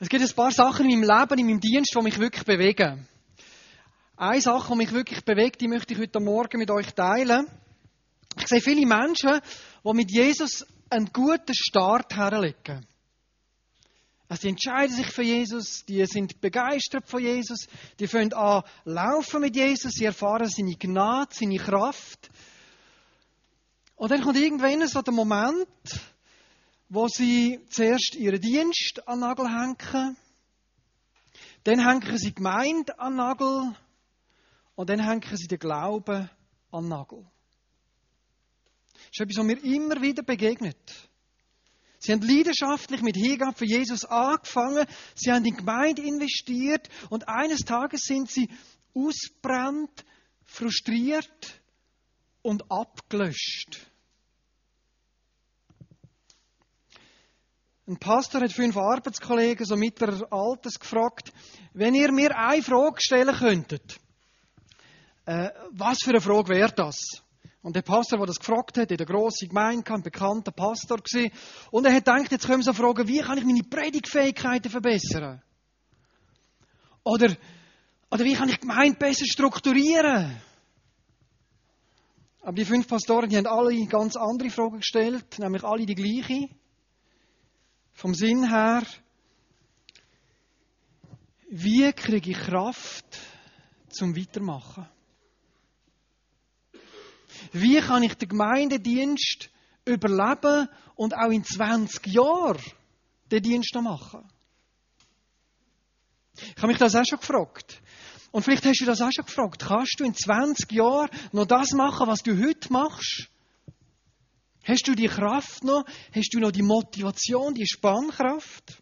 Es gibt ein paar Sachen in meinem Leben, in meinem Dienst, die mich wirklich bewegen. Eine Sache, die mich wirklich bewegt, die möchte ich heute Morgen mit euch teilen. Ich sehe viele Menschen, die mit Jesus einen guten Start herlegen. Also die entscheiden sich für Jesus, die sind begeistert von Jesus, die fangen an laufen mit Jesus, sie erfahren seine Gnade, seine Kraft. Und dann kommt irgendwann so der Moment, wo sie zuerst ihren Dienst an den Nagel hängen, dann hängen sie die Gemeinde an den Nagel und dann hängen sie den Glauben an den Nagel. Das ist etwas, was mir immer wieder begegnet. Sie haben leidenschaftlich mit Hingabe für Jesus angefangen, sie haben in die Gemeinde investiert und eines Tages sind sie ausgebrannt, frustriert und abgelöscht. Ein Pastor hat 5 Arbeitskollegen, so mittleren Alters, gefragt, wenn ihr mir eine Frage stellen könntet, was für eine Frage wäre das? Und der Pastor, der das gefragt hat, in der grossen Gemeinde, ein bekannter Pastor gewesen, und er hat gedacht, jetzt können wir so fragen, wie kann ich meine Predigtfähigkeiten verbessern? Oder wie kann ich die Gemeinde besser strukturieren? Aber die 5 Pastoren, die haben alle ganz andere Fragen gestellt, nämlich alle die gleiche. Vom Sinn her, wie kriege ich Kraft zum Weitermachen? Wie kann ich den Gemeindedienst überleben und auch in 20 Jahren den Dienst noch machen? Ich habe mich das auch schon gefragt. Und vielleicht hast du das auch schon gefragt. Kannst du in 20 Jahren noch das machen, was du heute machst? Hast du die Kraft noch? Hast du noch die Motivation, die Spannkraft?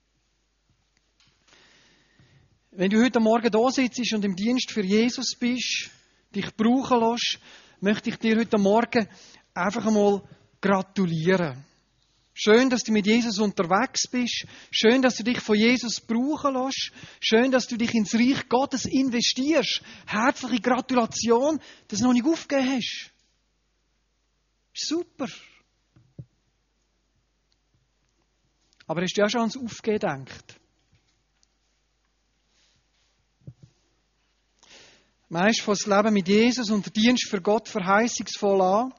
Wenn du heute Morgen da sitzt und im Dienst für Jesus bist, dich brauchen lässt, möchte ich dir heute Morgen einfach einmal gratulieren. Schön, dass du mit Jesus unterwegs bist. Schön, dass du dich von Jesus brauchen lässt. Schön, dass du dich ins Reich Gottes investierst. Herzliche Gratulation, dass du noch nicht aufgegeben hast. Super. Aber hast du auch schon ans Aufgeben gedacht? Meist von das Leben mit Jesus und der Dienst für Gott verheißungsvoll an.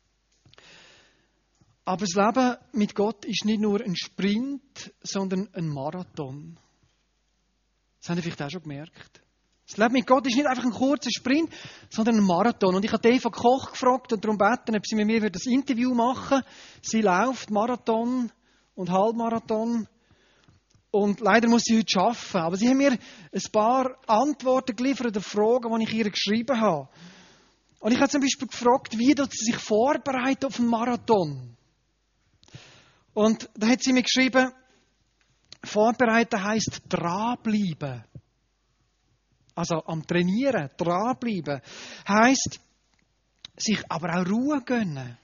Aber das Leben mit Gott ist nicht nur ein Sprint, sondern ein Marathon. Das habt ihr vielleicht auch schon gemerkt. Das Leben mit Gott ist nicht einfach ein kurzer Sprint, sondern ein Marathon. Und ich habe Eva Koch gefragt und darum gebeten, ob sie mit mir das Interview machen. Sie läuft Marathon und Halbmarathon. Und leider muss sie heute arbeiten. Aber sie haben mir ein paar Antworten geliefert auf Fragen, die ich ihr geschrieben habe. Und ich habe zum Beispiel gefragt, wie sie sich vorbereitet auf einen Marathon. Und da hat sie mir geschrieben, vorbereiten heisst dranbleiben. Also am Trainieren, dranbleiben, heisst sich aber auch Ruhe gönnen.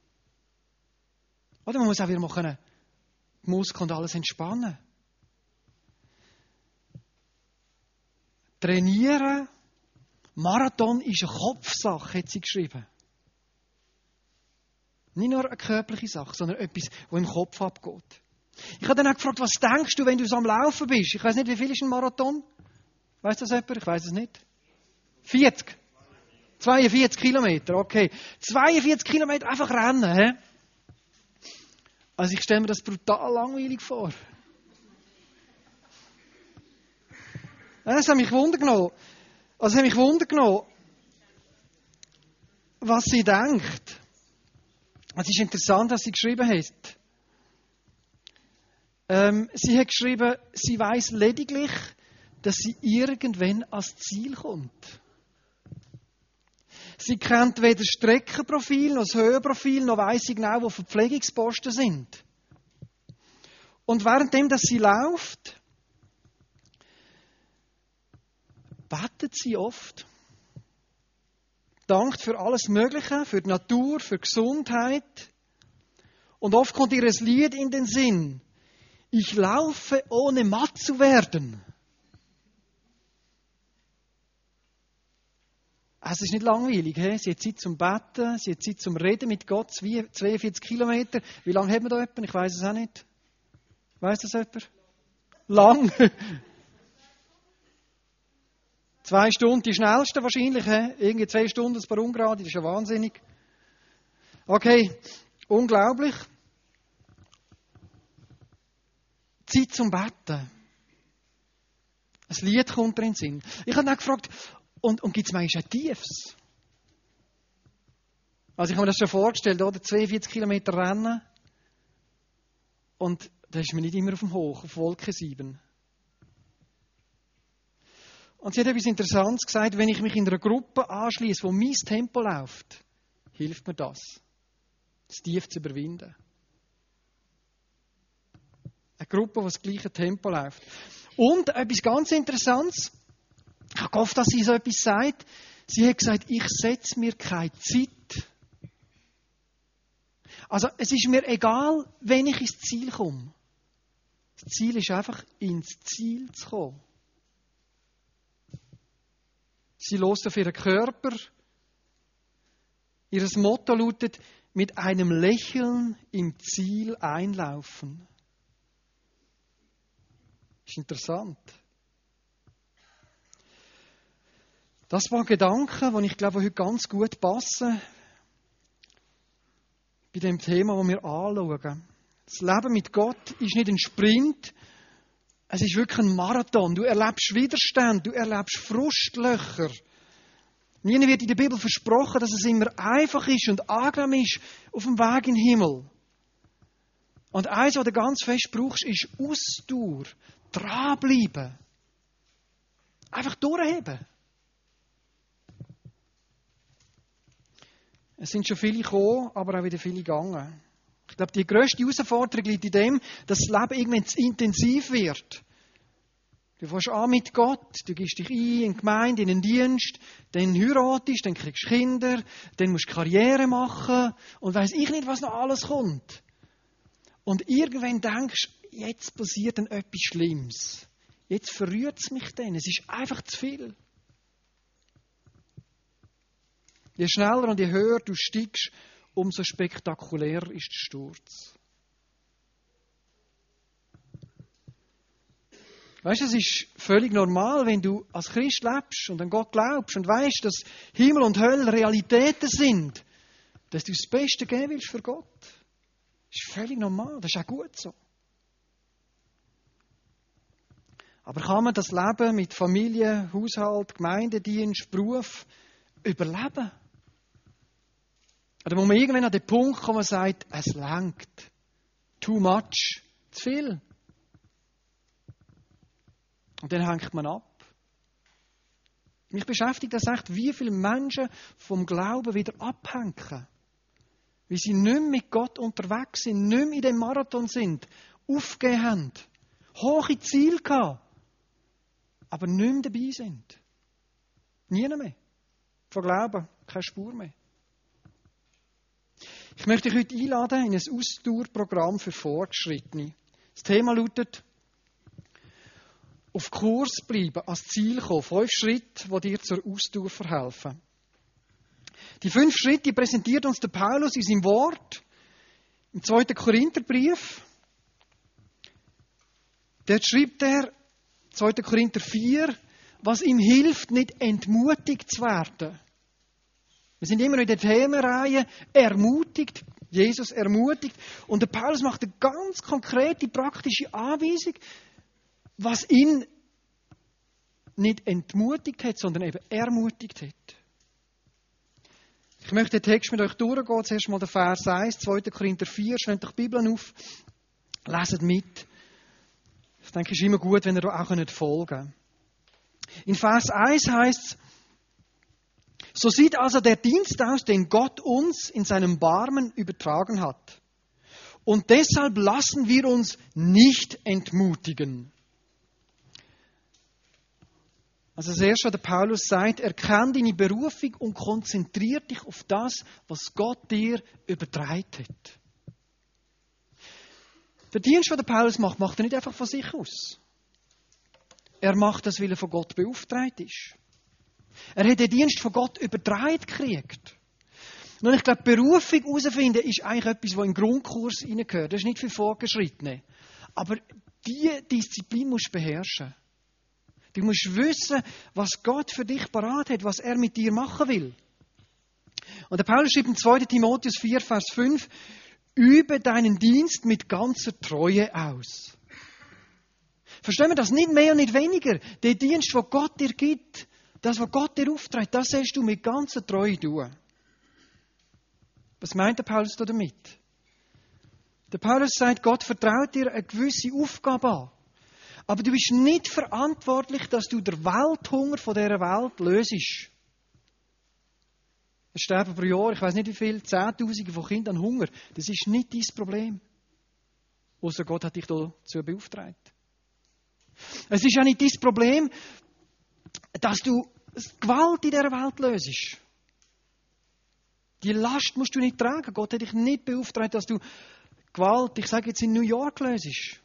Oder man muss auch wieder mal die Muskeln und alles entspannen. Trainieren, Marathon ist eine Kopfsache, hat sie geschrieben. Nicht nur eine körperliche Sache, sondern etwas, das im Kopf abgeht. Ich habe dann auch gefragt, was denkst du, wenn du so am Laufen bist? Ich weiß nicht, wie viel ist ein Marathon? Weiss das jemand? Ich weiss es nicht. 40? 42 Kilometer, okay. 42 Kilometer einfach rennen, hä? Also ich stelle mir das brutal langweilig vor. Es hat mich Wunder genommen. Was sie denkt. Es ist interessant, was sie geschrieben hat. Sie hat geschrieben, sie weiss lediglich, dass sie irgendwann ans Ziel kommt. Sie kennt weder das Streckenprofil noch das Höhenprofil, noch weiss sie genau, wo Verpflegungsposten sind. Und währenddem, dass sie läuft, betet sie oft. Dankt für alles Mögliche, für die Natur, für die Gesundheit. Und oft kommt ihr ein Lied in den Sinn. Ich laufe, ohne matt zu werden. Es ist nicht langweilig. He? Sie hat Zeit zum Beten, sie hat Zeit zum Reden mit Gott, 42 Kilometer. Wie lange hat man da jemanden? Ich weiss es auch nicht. Weiss das jemand? lang. 2 Stunden, die schnellste wahrscheinlich. Irgendwie 2 Stunden per Ungerade, das ist ja wahnsinnig. Okay, unglaublich. Zeit zum Betten. Ein Lied kommt in den Sinn. Ich habe dann gefragt, und gibt es manchmal ein Tiefs? Also ich habe mir das schon vorgestellt, oder? 42 Kilometer Rennen. Und da ist man nicht immer auf dem Hoch, auf Wolke 7. Und sie hat etwas Interessantes gesagt, wenn ich mich in einer Gruppe anschließe, wo mein Tempo läuft, hilft mir das Tief zu überwinden. Eine Gruppe, die das gleiche Tempo läuft. Und etwas ganz Interessantes, ich habe gehofft, dass sie so etwas sagt. Sie hat gesagt, ich setze mir keine Zeit. Also es ist mir egal, wenn ich ins Ziel komme. Das Ziel ist einfach, ins Ziel zu kommen. Sie hört auf ihren Körper. Ihr Motto lautet, mit einem Lächeln im Ziel einlaufen. Ist interessant. Das waren Gedanken, die ich glaube, heute ganz gut passen bei dem Thema, das wir anschauen. Das Leben mit Gott ist nicht ein Sprint, es ist wirklich ein Marathon. Du erlebst Widerstand, du erlebst Frustlöcher. Nie wird in der Bibel versprochen, dass es immer einfach ist und angenehm ist auf dem Weg in den Himmel. Und eins, was du ganz fest brauchst, ist Ausdauer, dranbleiben. Einfach durchheben. Es sind schon viele gekommen, aber auch wieder viele gegangen. Ich glaube, die grösste Herausforderung liegt in dem, dass das Leben irgendwann zu intensiv wird. Du fängst an mit Gott, du gibst dich ein in die Gemeinde, in den Dienst, dann heiratest, dann kriegst du Kinder, dann musst du Karriere machen und weiss ich nicht, was noch alles kommt. Und irgendwann denkst du, jetzt passiert dann etwas Schlimmes. Jetzt verrührt es mich dann, es ist einfach zu viel. Je schneller und je höher du steigst, umso spektakulärer ist der Sturz. Weißt du, es ist völlig normal, wenn du als Christ lebst und an Gott glaubst und weißt, dass Himmel und Hölle Realitäten sind, dass du das Beste geben willst für Gott. Das ist völlig normal, das ist auch gut so. Aber kann man das Leben mit Familie, Haushalt, Gemeindedienst, Beruf überleben? Oder muss man irgendwann an den Punkt kommen und sagt, es langt. Too much. Zu viel. Und dann hängt man ab. Mich beschäftigt das echt, wie viele Menschen vom Glauben wieder abhängen. Wie sie nicht mehr mit Gott unterwegs sind, nicht mehr in dem Marathon sind, aufgegeben haben, hohe Ziele gehabt, aber nicht mehr dabei sind. Nie mehr. Von Glauben keine Spur mehr. Ich möchte dich heute einladen in ein Ausdauerprogramm für Fortgeschrittene. Das Thema lautet, auf Kurs bleiben, ans Ziel kommen. 5 Schritte, die dir zur Ausdauer verhelfen. Die 5 Schritte präsentiert uns der Paulus in seinem Wort, im 2. Korintherbrief. Dort schreibt er, 2. Korinther 4, was ihm hilft, nicht entmutigt zu werden. Wir sind immer noch in der Themenreihe ermutigt, Jesus ermutigt. Und der Paulus macht eine ganz konkrete, praktische Anweisung, was ihn nicht entmutigt hat, sondern eben ermutigt hat. Ich möchte den Text mit euch durchgehen. Zuerst mal der Vers 1, 2. Korinther 4. Schreibt doch die Bibel auf, leset mit. Ich denke, es ist immer gut, wenn ihr da auch folgen könnt. In Vers 1 heißt es, so sieht also der Dienst aus, den Gott uns in seinem Barmen übertragen hat. Und deshalb lassen wir uns nicht entmutigen. Also das Erste, was der Paulus sagt, erkenn deine Berufung und konzentriere dich auf das, was Gott dir übertragen hat. Der Dienst, den der Paulus macht, macht er nicht einfach von sich aus. Er macht das, weil er von Gott beauftragt ist. Er hat den Dienst von Gott übertragen gekriegt. Nun, ich glaube, Berufung herausfinden ist eigentlich etwas, was in den Grundkurs hineingehört. Das ist nicht für Vorgeschrittene. Aber diese Disziplin musst beherrschen. Du musst wissen, was Gott für dich parat hat, was er mit dir machen will. Und der Paulus schreibt im 2. Timotheus 4, Vers 5, übe deinen Dienst mit ganzer Treue aus. Verstehen wir das? Nicht mehr und nicht weniger. Der Dienst, den Gott dir gibt, das, was Gott dir aufträgt, das sollst du mit ganzer Treue tun. Was meint der Paulus damit? Der Paulus sagt, Gott vertraut dir eine gewisse Aufgabe an. Aber du bist nicht verantwortlich, dass du den Welthunger von dieser Welt löst. Es sterben pro Jahr, ich weiß nicht wie viel, Zehntausende von Kindern an Hunger. Das ist nicht dein Problem. Ausser Gott hat dich dazu beauftragt. Es ist auch nicht dein Problem, dass du Gewalt in dieser Welt löst. Die Last musst du nicht tragen. Gott hat dich nicht beauftragt, dass du Gewalt, ich sage jetzt in New York, löst.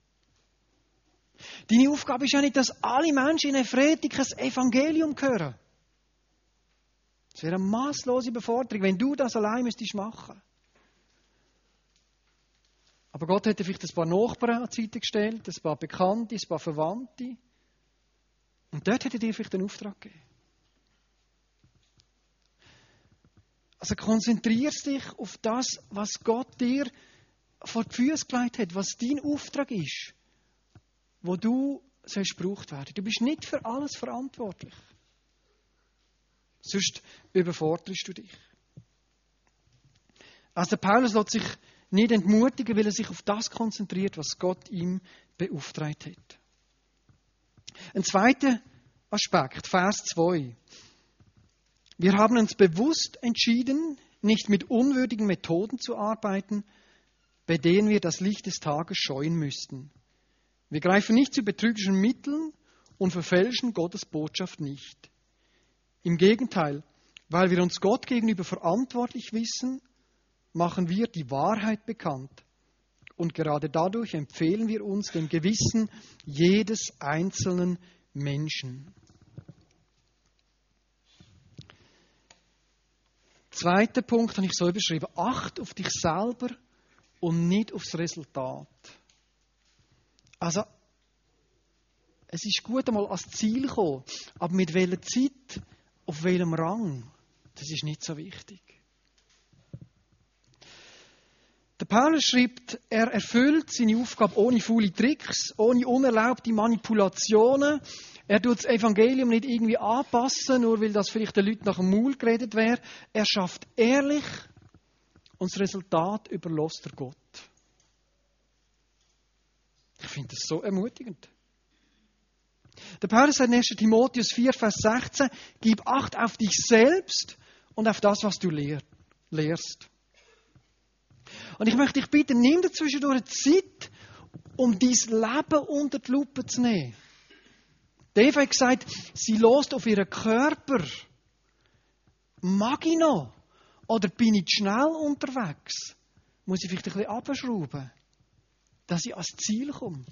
Deine Aufgabe ist ja nicht, dass alle Menschen in ein friedliches Evangelium hören. Das wäre eine masslose Überforderung, wenn du das allein müsstest machen. Aber Gott hätte vielleicht ein paar Nachbarn an die Seite gestellt, ein paar Bekannte, ein paar Verwandte. Und dort hätte er dir vielleicht einen Auftrag gegeben. Also konzentriere dich auf das, was Gott dir vor die Füße gelegt hat, was dein Auftrag ist, wo du gebraucht werden. Du bist nicht für alles verantwortlich. Sonst überforderst du dich. Also Paulus lässt sich nicht entmutigen, weil er sich auf das konzentriert, was Gott ihm beauftragt hat. Ein zweiter Aspekt, Vers 2. Wir haben uns bewusst entschieden, nicht mit unwürdigen Methoden zu arbeiten, bei denen wir das Licht des Tages scheuen müssten. Wir greifen nicht zu betrügerischen Mitteln und verfälschen Gottes Botschaft nicht. Im Gegenteil, weil wir uns Gott gegenüber verantwortlich wissen, machen wir die Wahrheit bekannt. Und gerade dadurch empfehlen wir uns dem Gewissen jedes einzelnen Menschen. Zweiter Punkt habe ich so beschrieben. Acht auf dich selber und nicht aufs Resultat. Also, es ist gut, einmal ans Ziel zu kommen, aber mit welcher Zeit, auf welchem Rang, das ist nicht so wichtig. Der Paulus schreibt, er erfüllt seine Aufgabe ohne faule Tricks, ohne unerlaubte Manipulationen. Er tut das Evangelium nicht irgendwie anpassen, nur weil das vielleicht den Leuten nach dem Maul geredet wäre. Er schafft ehrlich und das Resultat überlässt er Gott. Ich finde das so ermutigend. Der Paulus sagt in 1. Timotheus 4, Vers 16, gib Acht auf dich selbst und auf das, was du lehrst. Und ich möchte dich bitten, nimm dir zwischendurch Zeit, um dein Leben unter die Lupe zu nehmen. Die Eva hat gesagt, sie lässt auf ihren Körper. Mag ich noch? Oder bin ich schnell unterwegs? Muss ich vielleicht ein bisschen abschrauben, dass ich ans Ziel komme?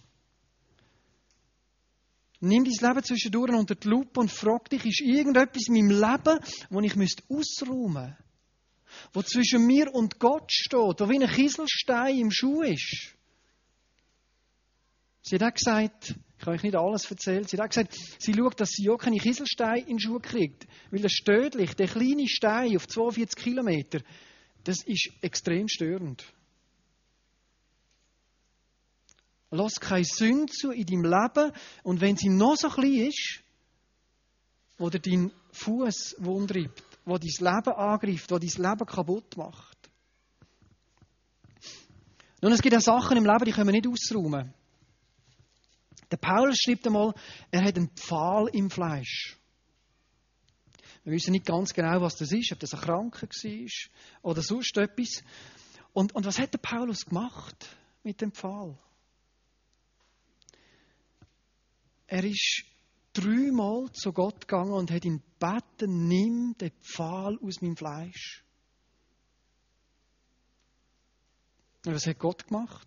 Nimm dein Leben zwischendurch unter die Lupe und frag dich, ist irgendetwas in meinem Leben, das ich ausräumen müsste? Wo zwischen mir und Gott steht, wo wie ein Kieselstein im Schuh ist. Sie hat auch gesagt, ich kann euch nicht alles erzählen, sie hat auch gesagt, sie schaut, dass sie ja keine Kieselsteine in den Schuh kriegt. Weil das Stödlich, der kleine Stein auf 42 Kilometer, das ist extrem störend. Lass keine Sünde zu in deinem Leben und wenn sie noch so klein ist, wo dir dein Fuß wundtreibt, wo dein Leben angreift, wo dein Leben kaputt macht. Nun, es gibt auch Sachen im Leben, die können wir nicht ausräumen. Der Paulus schreibt einmal, er hat einen Pfahl im Fleisch. Wir wissen nicht ganz genau, was das ist, ob das ein Kranker war oder sonst etwas. Und was hat der Paulus gemacht mit dem Pfahl? Er ist 3-mal zu Gott gegangen und hat ihn gebeten, nimm den Pfahl aus meinem Fleisch. Und was hat Gott gemacht?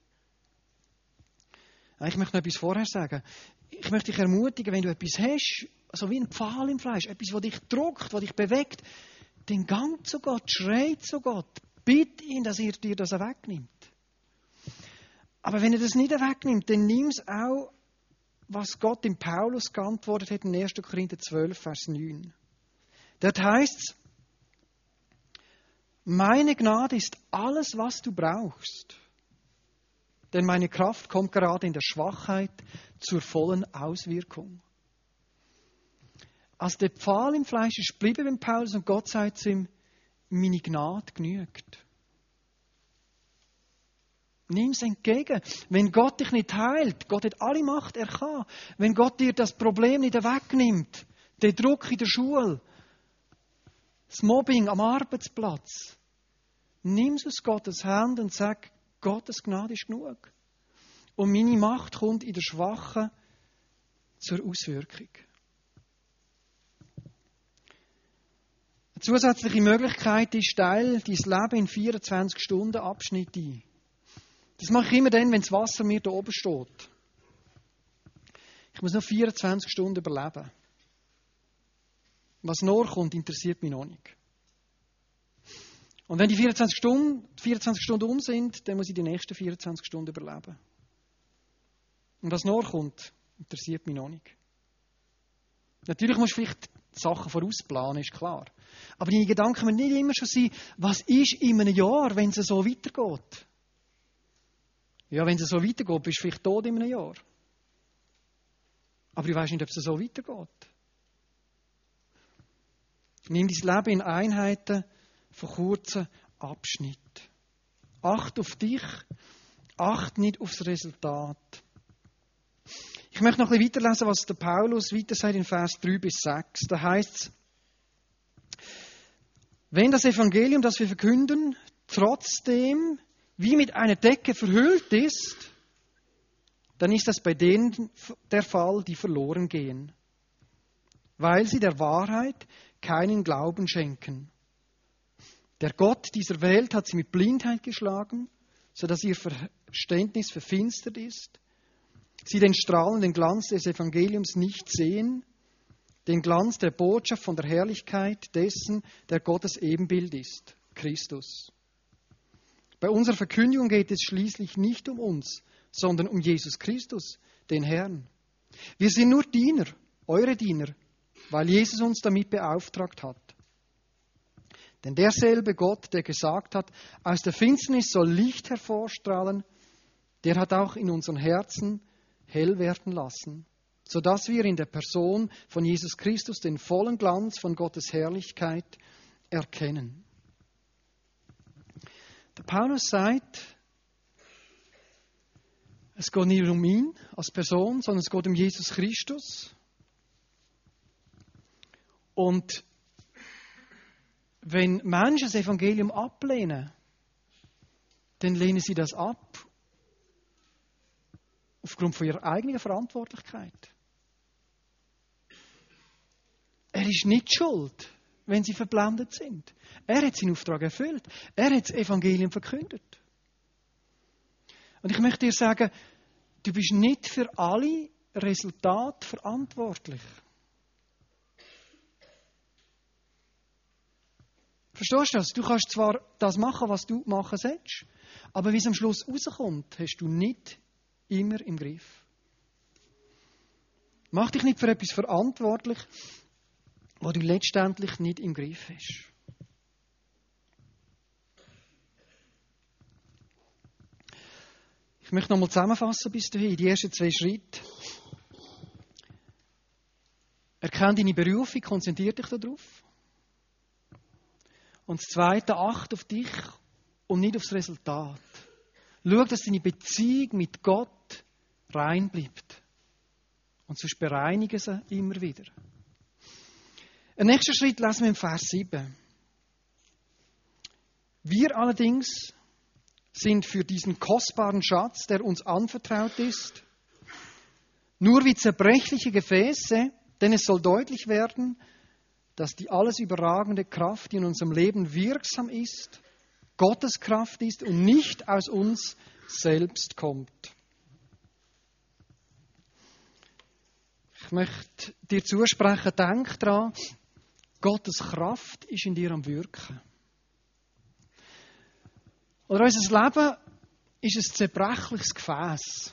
Ich möchte noch etwas vorher sagen. Ich möchte dich ermutigen, wenn du etwas hast, so wie ein Pfahl im Fleisch, etwas, das dich drückt, das dich bewegt, dann gang zu Gott, schrei zu Gott, bitte ihn, dass er dir das wegnimmt. Aber wenn er das nicht wegnimmt, dann nimm es auch, was Gott im Paulus geantwortet hat in 1. Korinther 12, Vers 9. Dort heißt es, meine Gnade ist alles, was du brauchst. Denn meine Kraft kommt gerade in der Schwachheit zur vollen Auswirkung. Als der Pfahl im Fleisch ist geblieben beim Paulus und Gott sagt zu ihm, meine Gnade genügt. Nimm es entgegen. Wenn Gott dich nicht heilt, Gott hat alle Macht, er kann. Wenn Gott dir das Problem nicht wegnimmt, den Druck in der Schule, das Mobbing am Arbeitsplatz, nimm es aus Gottes Hand und sag, Gottes Gnade ist genug. Und meine Macht kommt in der Schwachen zur Auswirkung. Eine zusätzliche Möglichkeit ist, teile dein Leben in 24 Stunden Abschnitte ein. Das mache ich immer dann, wenn das Wasser mir da oben steht. Ich muss noch 24 Stunden überleben. Was nachkommt, interessiert mich noch nicht. Und wenn die 24 Stunden um sind, dann muss ich die nächsten 24 Stunden überleben. Und was nachkommt, interessiert mich noch nicht. Natürlich musst du vielleicht Sachen vorausplanen, ist klar. Aber deine Gedanken müssen nicht immer schon sein, was ist in einem Jahr, wenn es so weitergeht. Ja, wenn es so weitergeht, bist du vielleicht tot in einem Jahr. Aber ich weiss nicht, ob es so weitergeht. Nimm dein Leben in Einheiten von kurzen Abschnitten. Acht auf dich, acht nicht aufs Resultat. Ich möchte noch ein bisschen weiterlesen, was der Paulus weiter sagt in Vers 3 bis 6. Da heißt es, wenn das Evangelium, das wir verkünden, trotzdem wie mit einer Decke verhüllt ist, dann ist das bei denen der Fall, die verloren gehen, weil sie der Wahrheit keinen Glauben schenken. Der Gott dieser Welt hat sie mit Blindheit geschlagen, sodass ihr Verständnis verfinstert ist, sie den strahlenden Glanz des Evangeliums nicht sehen, den Glanz der Botschaft von der Herrlichkeit dessen, der Gottes Ebenbild ist, Christus. Bei unserer Verkündigung geht es schließlich nicht um uns, sondern um Jesus Christus, den Herrn. Wir sind nur Diener, eure Diener, weil Jesus uns damit beauftragt hat. Denn derselbe Gott, der gesagt hat, aus der Finsternis soll Licht hervorstrahlen, der hat auch in unseren Herzen hell werden lassen, sodass wir in der Person von Jesus Christus den vollen Glanz von Gottes Herrlichkeit erkennen. Der Paulus sagt, es geht nicht um ihn als Person, sondern es geht um Jesus Christus. Und wenn Menschen das Evangelium ablehnen, dann lehnen sie das ab aufgrund von ihrer eigenen Verantwortlichkeit. Er ist nicht schuld, wenn sie verblendet sind. Er hat seinen Auftrag erfüllt. Er hat das Evangelium verkündet. Und ich möchte dir sagen, du bist nicht für alle Resultate verantwortlich. Verstehst du das? Du kannst zwar das machen, was du machen sollst, aber wie es am Schluss rauskommt, hast du nicht immer im Griff. Mach dich nicht für etwas verantwortlich, was du letztendlich nicht im Griff hast. Ich möchte nochmal zusammenfassen bis dahin, die ersten 2 Schritte. Erkenne deine Berufung, konzentriere dich darauf. Und das Zweite, achte auf dich und nicht aufs Resultat. Schau, dass deine Beziehung mit Gott rein bleibt. Und sonst bereinige sie immer wieder. Ein nächster Schritt lesen wir im Vers 7. Wir allerdings sind für diesen kostbaren Schatz, der uns anvertraut ist, nur wie zerbrechliche Gefäße, denn es soll deutlich werden, dass die alles überragende Kraft, die in unserem Leben wirksam ist, Gottes Kraft ist und nicht aus uns selbst kommt. Ich möchte dir zusprechen, denk daran, Gottes Kraft ist in dir am Wirken. Oder unser Leben ist ein zerbrechliches Gefäß.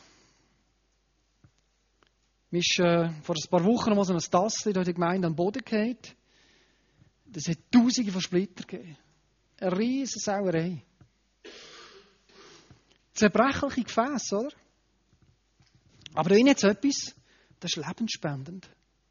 Mir ist vor ein paar Wochen mal so ein Tassel in der Gemeinde an den Boden gefallen. Das hat Tausende von Splitter gegeben. Eine riesige Sauerei. Zerbrechliche Gefäße, oder? Aber da ist jetzt etwas, das ist lebensspendend.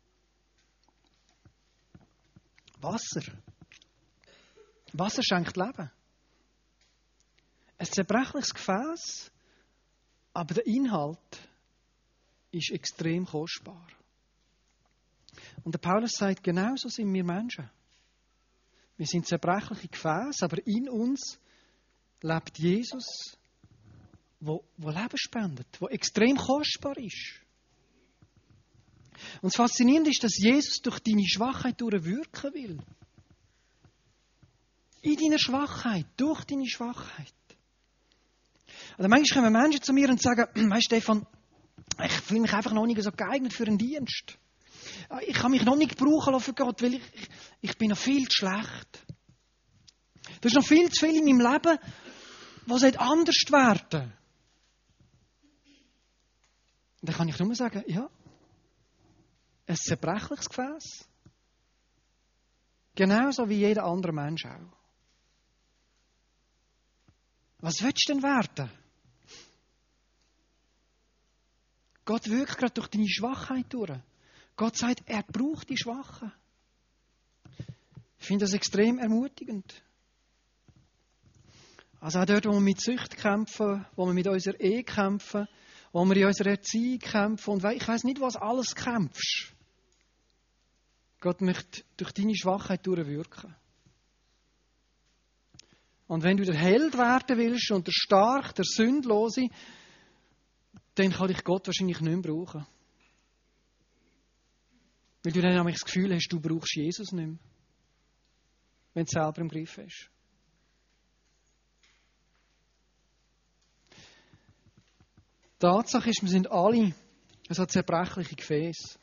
Wasser. Wasser schenkt Leben. Ein zerbrechliches Gefäß, aber der Inhalt ist extrem kostbar. Und der Paulus sagt, genauso sind wir Menschen. Wir sind zerbrechliche Gefäße, aber in uns lebt Jesus, wo Leben spendet, wo extrem kostbar ist. Und das Faszinierende ist, dass Jesus durch deine Schwachheit wirken will. In deiner Schwachheit, durch deine Schwachheit. Also manchmal kommen Menschen zu mir und sagen, weißt Stefan, ich fühle mich einfach noch nicht so geeignet für einen Dienst. Ich kann mich noch nicht brauchen lassen für Gott, weil ich bin noch viel zu schlecht. Da ist noch viel zu viel in meinem Leben, was anders werden. Und dann kann ich nur sagen, ja, ein zerbrechliches Gefäß. Genauso wie jeder andere Mensch auch. Was willst du denn werden? Gott wirkt gerade durch deine Schwachheit durch. Gott sagt, er braucht die Schwachen. Ich finde das extrem ermutigend. Also auch dort, wo wir mit Sucht kämpfen, wo wir mit unserer Ehe kämpfen, wo wir in unserer Erziehung kämpfen und ich weiss nicht, was alles kämpfst. Gott möchte durch deine Schwachheit durchwirken. Und wenn du der Held werden willst und der Starke, der Sündlose, dann kann dich Gott wahrscheinlich nicht mehr brauchen. Weil du dann nämlich das Gefühl hast, du brauchst Jesus nicht mehr. Wenn du es selber im Griff hast. Die Tatsache ist, wir sind alle so zerbrechliche Gefäße.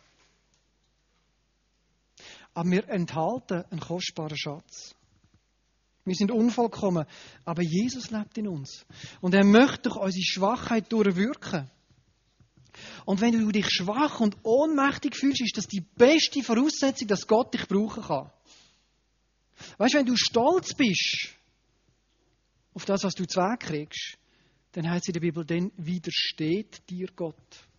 Aber wir enthalten einen kostbaren Schatz. Wir sind unvollkommen, aber Jesus lebt in uns. Und er möchte durch unsere Schwachheit durchwirken. Und wenn du dich schwach und ohnmächtig fühlst, ist das die beste Voraussetzung, dass Gott dich brauchen kann. Weißt du, wenn du stolz bist auf das, was du zu Weg kriegst, dann heißt es in der Bibel, dann widersteht dir Gott.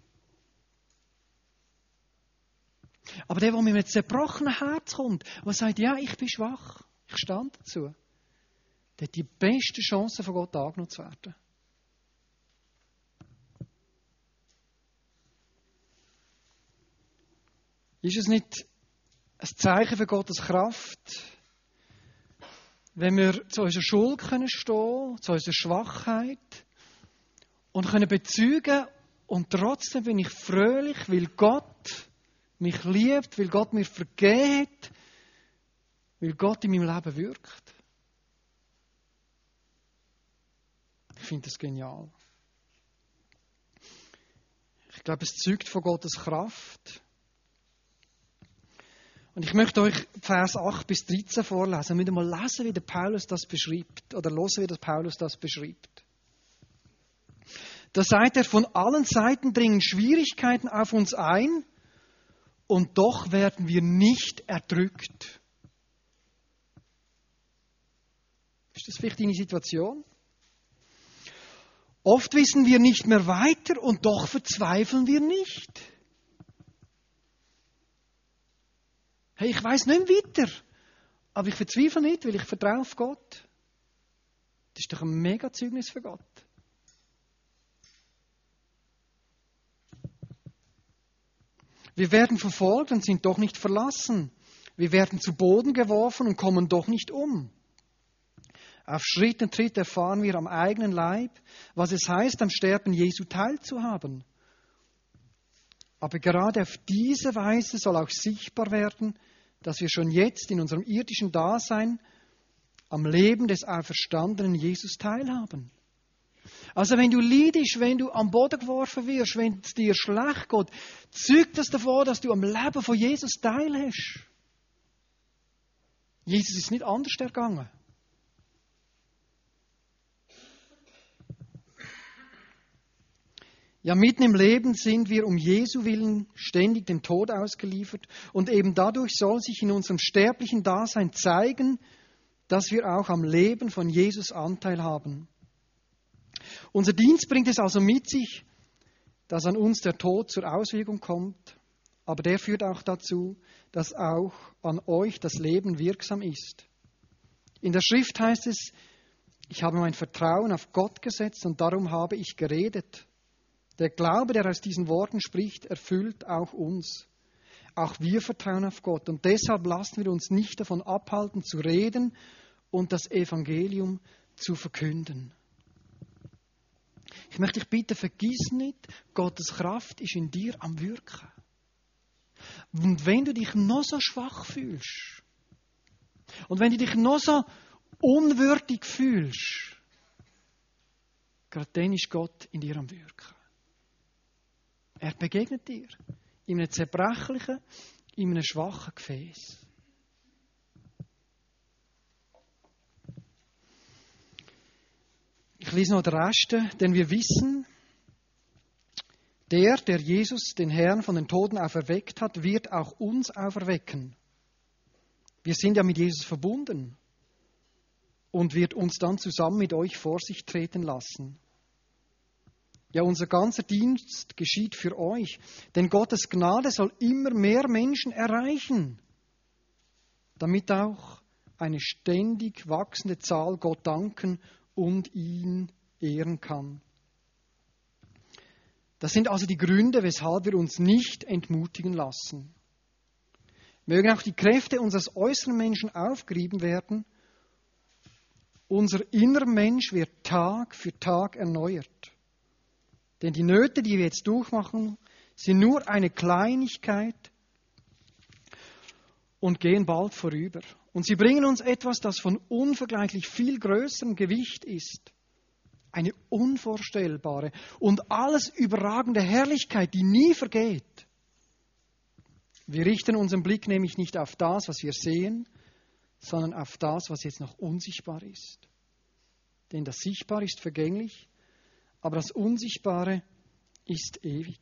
Aber der mit einem zerbrochenen Herz kommt, der sagt, ja, ich bin schwach, ich stand dazu, der hat die beste Chance, von Gott angenommen zu werden. Ist es nicht ein Zeichen für Gottes Kraft, wenn wir zu unserer Schuld stehen können, zu unserer Schwachheit und können bezeugen und trotzdem bin ich fröhlich, weil Gott mich liebt, weil Gott mir vergeht, weil Gott in meinem Leben wirkt. Ich finde das genial. Ich glaube, es zeugt von Gottes Kraft. Und ich möchte euch Vers 8 bis 13 vorlesen. Wir müssen mal lesen, wie der Paulus das beschreibt. Oder hören, wie der Paulus das beschreibt. Da sagt er, von allen Seiten dringen Schwierigkeiten auf uns ein und doch werden wir nicht erdrückt. Ist das vielleicht deine Situation? Oft wissen wir nicht mehr weiter und doch verzweifeln wir nicht. Hey, ich weiss nicht weiter, aber ich verzweifle nicht, weil ich vertraue auf Gott. Das ist doch ein mega Zeugnis für Gott. Wir werden verfolgt und sind doch nicht verlassen. Wir werden zu Boden geworfen und kommen doch nicht um. Auf Schritt und Tritt erfahren wir am eigenen Leib, was es heißt, am Sterben Jesu teilzuhaben. Aber gerade auf diese Weise soll auch sichtbar werden, dass wir schon jetzt in unserem irdischen Dasein am Leben des auferstandenen Jesus teilhaben. Also wenn du leidest, wenn du am Boden geworfen wirst, wenn es dir schlecht geht, zeugt das davon, dass du am Leben von Jesus teilhast. Jesus ist nicht anders ergangen. Ja, mitten im Leben sind wir um Jesu Willen ständig dem Tod ausgeliefert und eben dadurch soll sich in unserem sterblichen Dasein zeigen, dass wir auch am Leben von Jesus Anteil haben. Unser Dienst bringt es also mit sich, dass an uns der Tod zur Auswirkung kommt, aber der führt auch dazu, dass auch an euch das Leben wirksam ist. In der Schrift heißt es, ich habe mein Vertrauen auf Gott gesetzt und darum habe ich geredet. Der Glaube, der aus diesen Worten spricht, erfüllt auch uns. Auch wir vertrauen auf Gott und deshalb lassen wir uns nicht davon abhalten, zu reden und das Evangelium zu verkünden. Ich möchte dich bitten, vergiss nicht, Gottes Kraft ist in dir am Wirken. Und wenn du dich noch so schwach fühlst und wenn du dich noch so unwürdig fühlst, gerade dann ist Gott in dir am Wirken. Er begegnet dir in einem zerbrechlichen, in einem schwachen Gefäß. Ich lese noch den Rest, denn wir wissen, der Jesus, den Herrn von den Toten auferweckt hat, wird auch uns auferwecken. Wir sind ja mit Jesus verbunden und wird uns dann zusammen mit euch vor sich treten lassen. Ja, unser ganzer Dienst geschieht für euch, denn Gottes Gnade soll immer mehr Menschen erreichen, damit auch eine ständig wachsende Zahl Gott danken und ihn ehren kann. Das sind also die Gründe, weshalb wir uns nicht entmutigen lassen. Mögen auch die Kräfte unseres äußeren Menschen aufgerieben werden. Unser innerer Mensch wird Tag für Tag erneuert. Denn die Nöte, die wir jetzt durchmachen, sind nur eine Kleinigkeit und gehen bald vorüber. Und sie bringen uns etwas, das von unvergleichlich viel größerem Gewicht ist. Eine unvorstellbare und alles überragende Herrlichkeit, die nie vergeht. Wir richten unseren Blick nämlich nicht auf das, was wir sehen, sondern auf das, was jetzt noch unsichtbar ist. Denn das Sichtbare ist vergänglich, aber das Unsichtbare ist ewig.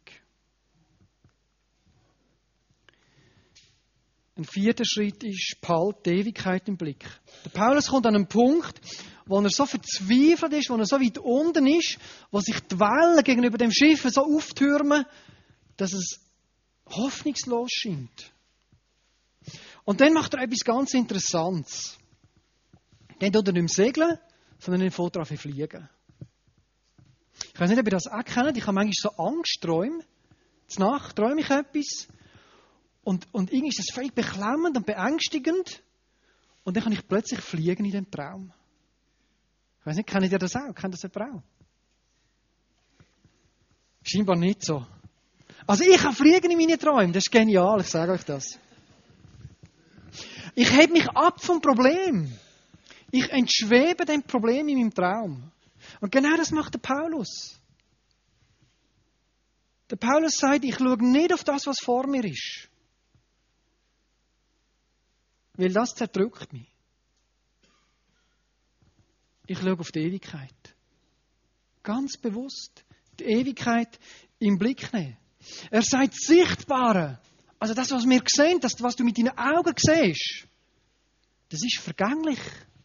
Ein vierter Schritt ist, behalt die Ewigkeit im Blick. Der Paulus kommt an einen Punkt, wo er so verzweifelt ist, wo er so weit unten ist, wo sich die Wellen gegenüber dem Schiff so auftürmen, dass es hoffnungslos scheint. Und dann macht er etwas ganz Interessantes. Dann tut er nicht mehr segeln, sondern dann fährt er an zu fliegen. Ich weiß nicht, ob ihr das auch kennt. Ich habe manchmal so Angstträume. Zur Nacht träume ich etwas. Und irgendwie ist das völlig beklemmend und beängstigend. Und dann kann ich plötzlich fliegen in dem Traum. Ich weiß nicht, kennt ihr das auch? Kennt das jemand auch? Scheinbar nicht so. Also ich kann fliegen in meinen Träumen. Das ist genial, ich sage euch das. Ich hebe mich ab vom Problem. Ich entschwebe dem Problem in meinem Traum. Und genau das macht der Paulus. Der Paulus sagt, ich schaue nicht auf das, was vor mir ist. Weil das zerdrückt mich. Ich schaue auf die Ewigkeit. Ganz bewusst. Die Ewigkeit im Blick nehmen. Er sagt, das Sichtbare, also das, was wir sehen, das, was du mit deinen Augen siehst, das ist vergänglich.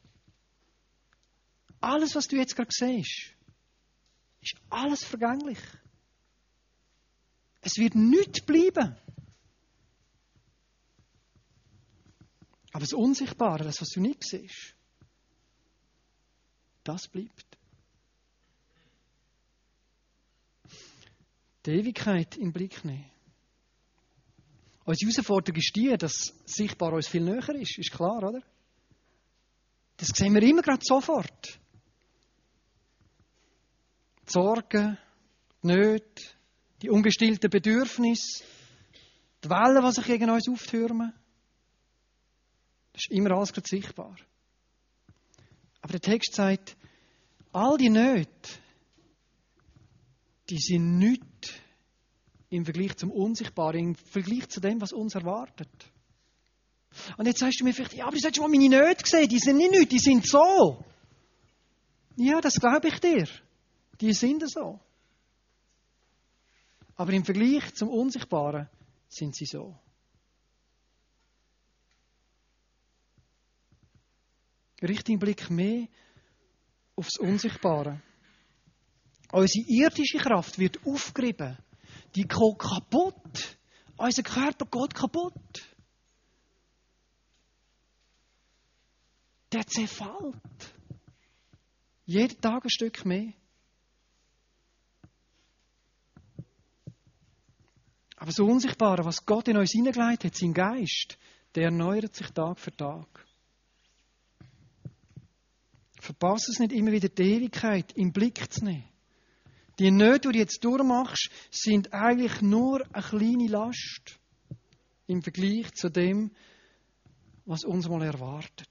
Alles, was du jetzt gerade siehst, ist alles vergänglich. Es wird nichts bleiben. Aber das Unsichtbare, das, was du nicht siehst, das bleibt. Die Ewigkeit im Blick nehmen. Unsere Herausforderung ist die, dass sichtbar uns viel näher ist. Ist klar, oder? Das sehen wir immer gerade sofort. Die Sorgen, die Nöte, die ungestillten Bedürfnisse, die Wellen, die sich gegen uns auftürmen. Das ist immer alles gerade sichtbar. Aber der Text sagt, all die Nöte, die sind nichts im Vergleich zum Unsichtbaren, im Vergleich zu dem, was uns erwartet. Und jetzt sagst du mir vielleicht, ja, aber du hast schon mal meine Nöte gesehen, die sind nicht nichts, die sind so. Ja, das glaube ich dir. Die sind so. Aber im Vergleich zum Unsichtbaren sind sie so. Richte den Blick mehr aufs Unsichtbare. Unsere irdische Kraft wird aufgerieben. Die geht kaputt. Unser Körper geht kaputt. Der zerfällt. Jeden Tag ein Stück mehr. Aber das Unsichtbare, was Gott in uns hineingelegt hat, sein Geist, der erneuert sich Tag für Tag. Verpasse es nicht immer wieder, die Ewigkeit im Blick zu nehmen. Die Nöte, die du jetzt durchmachst, sind eigentlich nur eine kleine Last im Vergleich zu dem, was uns mal erwartet.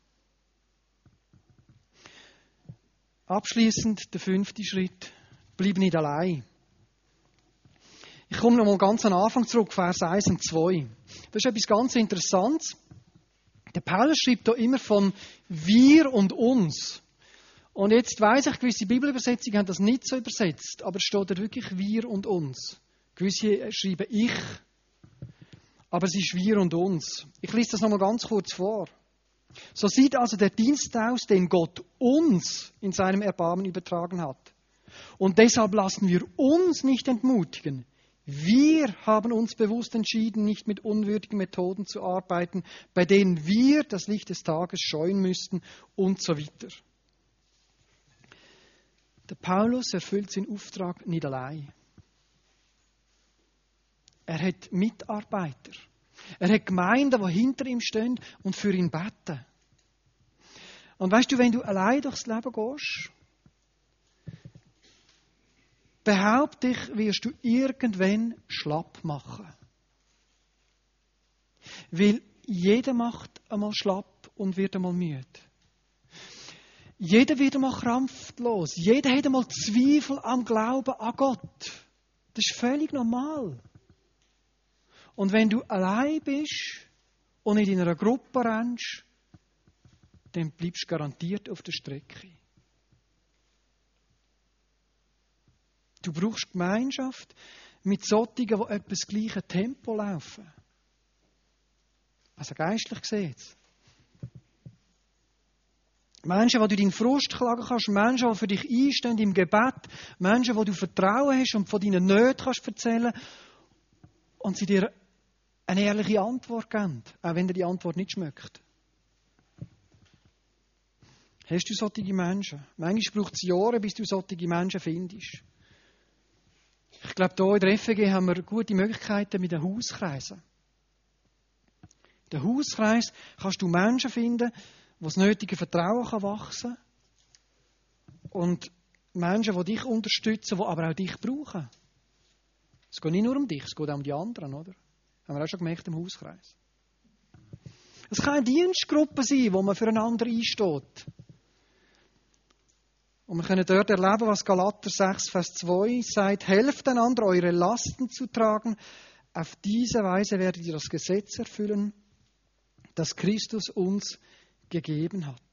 Abschließend der 5. Schritt. Bleib nicht allein. Ich komme noch mal ganz am Anfang zurück, Vers 1 und 2. Das ist etwas ganz Interessantes. Der Paulus schreibt hier immer von wir und uns. Und jetzt weiss ich, gewisse Bibelübersetzungen haben das nicht so übersetzt, aber es steht da wirklich wir und uns. Gewisse schreiben ich, aber es ist wir und uns. Ich lese das nochmal ganz kurz vor. So sieht also der Dienst aus, den Gott uns in seinem Erbarmen übertragen hat. Und deshalb lassen wir uns nicht entmutigen. Wir haben uns bewusst entschieden, nicht mit unwürdigen Methoden zu arbeiten, bei denen wir das Licht des Tages scheuen müssten und so weiter. Der Paulus erfüllt seinen Auftrag nicht allein. Er hat Mitarbeiter. Er hat Gemeinden, die hinter ihm stehen und für ihn beten. Und weißt du, wenn du allein durchs Leben gehst, behaupte ich, wirst du irgendwann schlapp machen. Weil jeder macht einmal schlapp und wird einmal müde. Jeder wird einmal kraftlos. Jeder hat einmal Zweifel am Glauben an Gott. Das ist völlig normal. Und wenn du allein bist und nicht in einer Gruppe rennst, dann bleibst du garantiert auf der Strecke. Du brauchst Gemeinschaft mit solchen, die etwa das gleiche Tempo laufen. Also geistlich gesehen. Menschen, die du deinen Frust klagen kannst, Menschen, die für dich einstehen im Gebet, Menschen, die du Vertrauen hast und von deinen Nöten kannst erzählen und sie dir eine ehrliche Antwort geben, auch wenn dir die Antwort nicht schmeckt. Hast du solche Menschen? Manchmal braucht es Jahre, bis du solche Menschen findest. Ich glaube, hier in der FG haben wir gute Möglichkeiten mit den Hauskreisen. In den Hauskreis kannst du Menschen finden, wo das nötige Vertrauen wachsen kann. Und Menschen, die dich unterstützen, die aber auch dich brauchen. Es geht nicht nur um dich, es geht auch um die anderen, oder? Haben wir auch schon gemerkt im Hauskreis. Es kann eine Dienstgruppe sein, wo man füreinander einsteht. Und wir können dort erleben, was Galater 6, Vers 2 sagt. Helft einander, eure Lasten zu tragen. Auf diese Weise werdet ihr das Gesetz erfüllen, das Christus uns gegeben hat.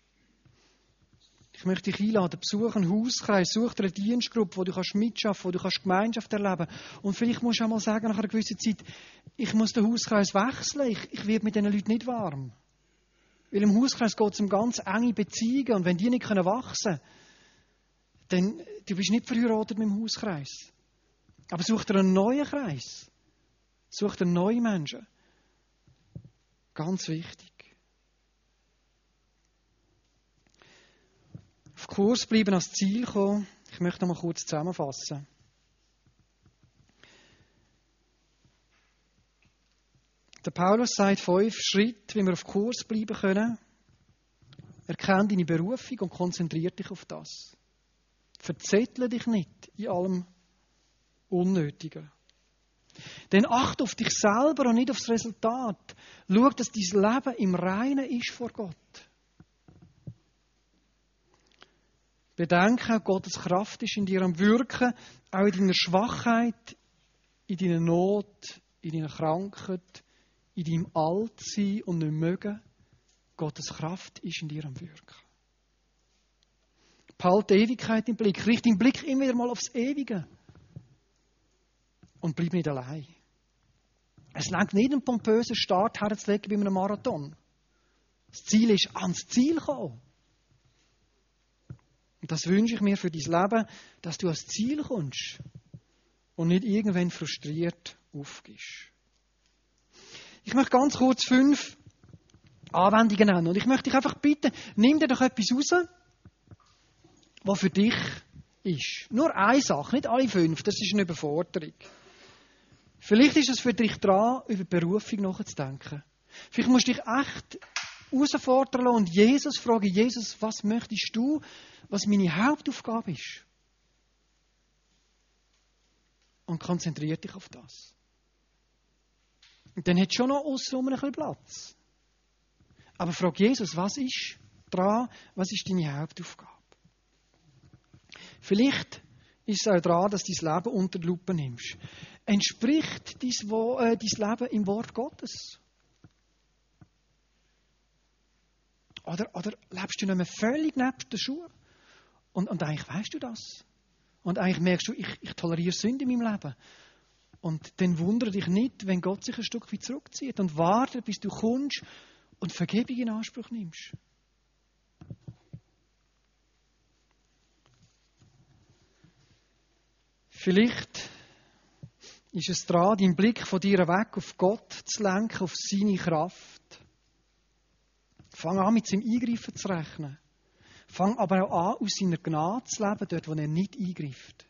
Ich möchte dich einladen, besuch einen Hauskreis, such dir eine Dienstgruppe, wo du mitschaffen kannst, wo du Gemeinschaft erleben kannst. Und vielleicht musst du auch mal sagen, nach einer gewissen Zeit, ich muss den Hauskreis wechseln, ich werde mit diesen Leuten nicht warm. Weil im Hauskreis geht es um ganz enge Beziehungen und wenn die nicht wachsen können, dann du bist nicht verheiratet mit dem Hauskreis. Aber such dir einen neuen Kreis. Such dir neue Menschen. Ganz wichtig. Auf Kurs bleiben, als Ziel kommen. Ich möchte noch mal kurz zusammenfassen. Der Paulus sagt 5 Schritte, wie wir auf Kurs bleiben können. Erkenne deine Berufung und konzentriere dich auf das. Verzettle dich nicht in allem Unnötigen. Denn achte auf dich selber und nicht aufs Resultat. Schau, dass dein Leben im Reinen ist vor Gott. Bedenke, Gottes Kraft ist in dir am Wirken, auch in deiner Schwachheit, in deiner Not, in deiner Krankheit, in deinem Altsein und nicht mögen. Gottes Kraft ist in dir am Wirken. Behalte die Ewigkeit im Blick. Richte den Blick immer wieder mal aufs Ewige. Und bleib nicht allein. Es reicht nicht, einen pompösen Start herzulegen bei einem Marathon. Das Ziel ist, ans Ziel kommen. Und das wünsche ich mir für dein Leben, dass du ans Ziel kommst und nicht irgendwann frustriert aufgibst. Ich möchte ganz kurz 5 Anwendungen nennen. Und ich möchte dich einfach bitten, nimm dir doch etwas raus, was für dich ist. Nur eine Sache, nicht alle 5, das ist eine Überforderung. Vielleicht ist es für dich dran, über die Berufung nachzudenken. Vielleicht musst du dich echt herausfordern lassen und Jesus fragen, Jesus, was möchtest du, was meine Hauptaufgabe ist? Und konzentriere dich auf das. Und dann hat schon noch außenrum ein bisschen Platz. Aber frag Jesus, was ist dran, was ist deine Hauptaufgabe? Vielleicht ist es auch dran, dass du dein Leben unter die Lupe nimmst. Entspricht dein Leben im Wort Gottes? Oder lebst du nicht mehr völlig neben den Schuhen? Und eigentlich weißt du das. Und eigentlich merkst du, ich toleriere Sünde in meinem Leben. Und dann wundere dich nicht, wenn Gott sich ein Stück weit zurückzieht und warte, bis du kommst und Vergebung in Anspruch nimmst. Vielleicht ist es dran, deinen Blick von dir weg auf Gott zu lenken, auf seine Kraft. Fang an, mit seinem Eingreifen zu rechnen. Fang aber auch an, aus seiner Gnade zu leben, dort, wo er nicht eingreift.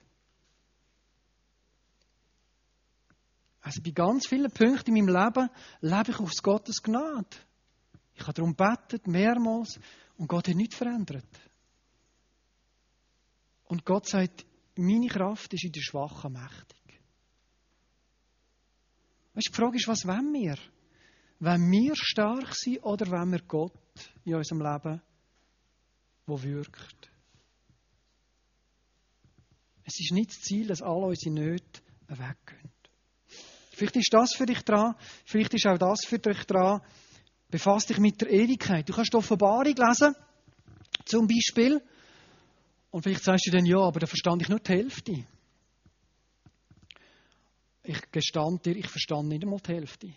Also bei ganz vielen Punkten in meinem Leben lebe ich aus Gottes Gnade. Ich habe darum gebetet, mehrmals, und Gott hat nichts verändert. Und Gott sagt, meine Kraft ist in der Schwachen mächtig. Weißt du, die Frage ist, was wollen wir? Wollen wir stark sein oder wollen wir Gott in unserem Leben, der wirkt? Es ist nicht das Ziel, dass alle unsere Nöte weggehen. Vielleicht ist das für dich dran, vielleicht ist auch das für dich dran. Befass dich mit der Ewigkeit. Du kannst die Offenbarung lesen, zum Beispiel. Und vielleicht sagst du dann, ja, aber da verstand ich nur die Hälfte. Ich gestand dir, ich verstand nicht einmal die Hälfte.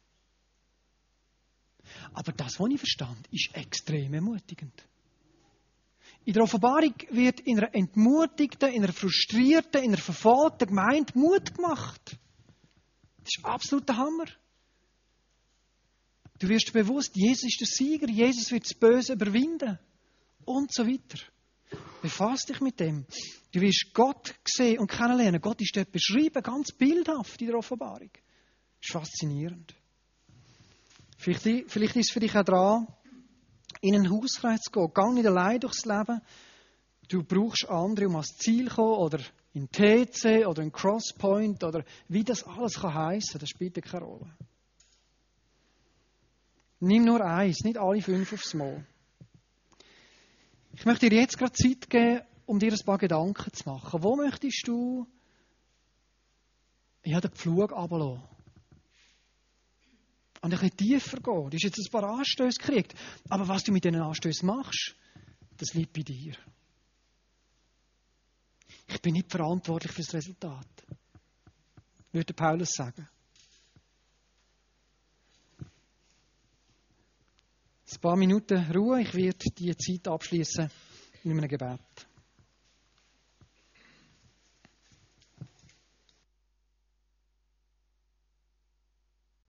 Aber das, was ich verstand, ist extrem ermutigend. In der Offenbarung wird in einer entmutigten, in einer frustrierten, in einer verfolgten Gemeinde Mut gemacht. Das ist absolut der Hammer. Du wirst dir bewusst, Jesus ist der Sieger, Jesus wird das Böse überwinden. Und so weiter. Befass dich mit dem. Du wirst Gott sehen und kennenlernen. Gott ist dort beschrieben, ganz bildhaft in der Offenbarung. Das ist faszinierend. Vielleicht ist es für dich auch dran, in einen Hauskreis zu gehen. Geh nicht allein durchs Leben. Du brauchst andere, um ans Ziel zu kommen, oder in TC oder in Crosspoint oder wie das alles heissen kann, das spielt keine Rolle. Nimm nur eins, nicht alle 5 aufs Mal. Ich möchte dir jetzt gerade Zeit geben, um dir ein paar Gedanken zu machen. Wo möchtest du den Pflug runterlassen? Und ein bisschen tiefer gehen. Du hast jetzt ein paar Anstöße gekriegt. Aber was du mit diesen Anstößen machst, das liegt bei dir. Ich bin nicht verantwortlich für das Resultat, würde Paulus sagen. Ein paar Minuten Ruhe, ich werde die Zeit abschließen mit einem Gebet.